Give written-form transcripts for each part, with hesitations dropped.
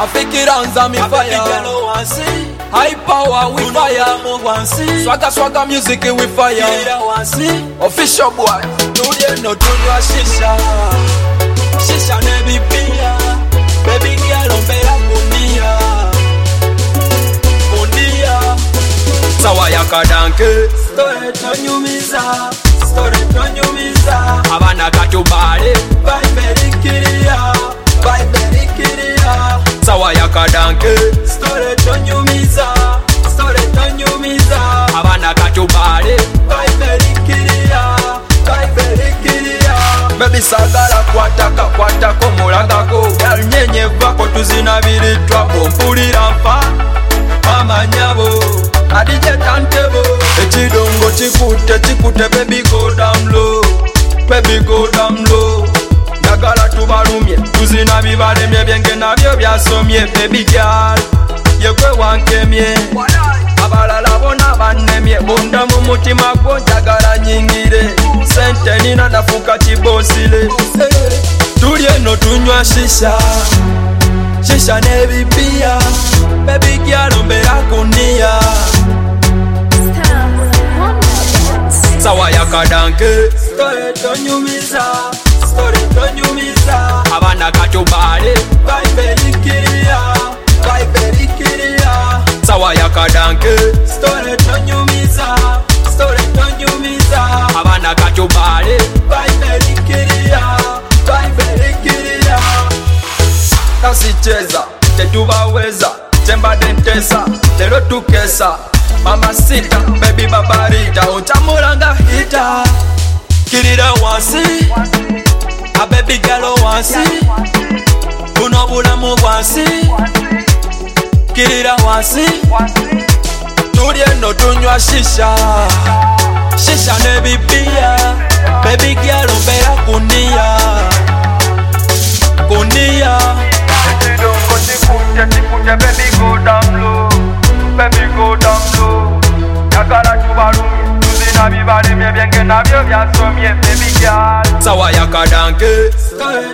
Afikiranza mi fire. High power we fire. Swagga music we fire. Official boy. Tulie no tunywa shisha. Shisha nebi pia. Baby girl ombea kunia. Kunia. Sawa ya kadanke. Story tonyumiza. Abana katubale. Vibe kiria. Sawa ya kadanke. Story tonyumiza. Abana katubale. Vibe kiria. Baby sagala kwata komulagako. Gal nyenye vako tuzinabiri twapo mpulira mfa. Mama nyabo adije tantebo. Ekidongo chikute baby go down low. Baby go down low. Nagala tubalumye tuzina bibalemye byenge nabyo byasomye. Baby girl yekwe wankemye. Abalala bona bannemye. Bunda mu mutima gwo njagala nyingire. Sente nina nafuka kibosile. Tulye no tunywa shisha. Shisha nebipia. Baby girl ombera kunia. Sawa ya kadanke. Story tonyumiza. Abana katubale. Vibe kiria. Sawa ya kadanke. Story tonyumiza. Abana katubale. Vibe kiria. Tasicheza tetubaweza temba dentesa lero tukesa mama sita baby babarita utamulanga hita kirira wansi a baby girl wansi kuno bulamu bwansi kirira wansi tulye no tunywa shisha nebipia baby girl ombera kunia Chikute baby go down low. Yakala tubalumye tuzina bibalemye byenge nabyo byasomye baby girl. Sawa ya kadanke. Story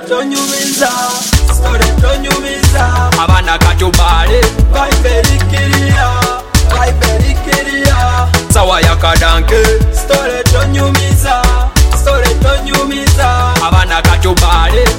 tonyumiza. Abana katubale. Vibe kiria. Sawa ya kadanke. Story tonyumiza. Abana katubale.